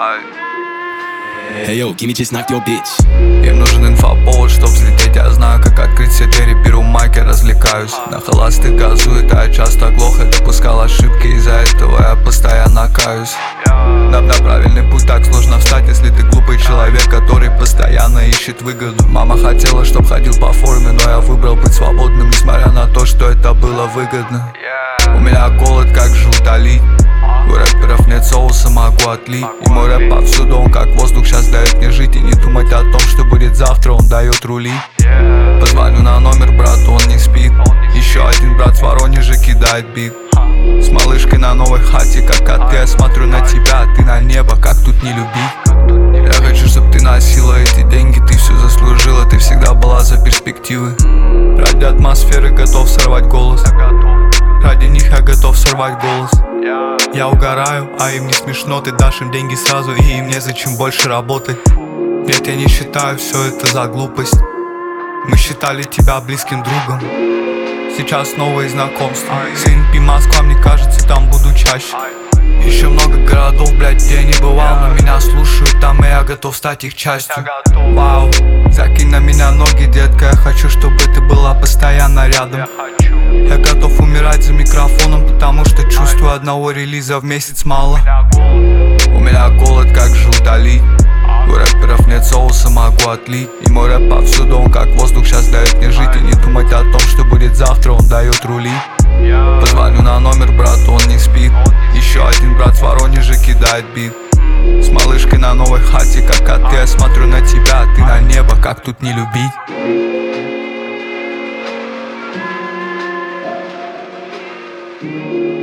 Hey yo, give me just knocked your bitch. Им нужен инфоповод, чтоб взлететь. Я знаю, как открыть все двери. Беру майк и развлекаюсь. На холостых газует, а я часто глох. Я допускал ошибки, из-за этого я постоянно каюсь. На правильный путь так сложно встать, если ты глупый человек, который постоянно ищет выгоду. Мама хотела, чтоб ходил по форме, но я выбрал быть свободным, несмотря на то, что это было выгодно. У меня голод, как же утолить? У рэперов нет соуса, могу отлить. И мой рэп повсюду, он как воздух, сейчас дает мне жить. И не думать о том, что будет завтра, он дает рули. Позвоню на номер брату, он не спит. Еще один брат в Воронеже кидает бит. С малышкой на новой хате, как коты. Я смотрю на тебя, а ты на небо, как тут не любить? Я хочу, чтоб ты носила эти деньги, ты все заслужила. Ты всегда была за перспективы. Ради атмосферы готов сорвать голос. Ради них я готов сорвать голос. Я угораю, а им не смешно. Ты дашь им деньги сразу, и им незачем больше работать. Нет, я не считаю все это за глупость. Мы считали тебя близким другом. Сейчас новые знакомства. СНП Москва, мне кажется, там буду чаще. Еще много городов, блядь, где я не бывал, но меня слушают там, и я готов стать их частью. Вау, закинь на меня ноги, детка. Я хочу, чтобы ты была постоянно рядом. Я готов умирать за микрофоном, потому что чувствую, одного релиза в месяц мало. У меня голод, как же утолить? У рэперов нет соуса, могу отлить. И мой рэп повсюду, он как воздух, сейчас дает мне жить. И не думать о том, что будет завтра, он дает рули. Позвоню на номер брату, он не спит. Еще один брат в Воронеже кидает бит. С малышкой на новой хате, как коты. Я смотрю на тебя, а ты на небо, как тут не любить? Thank you.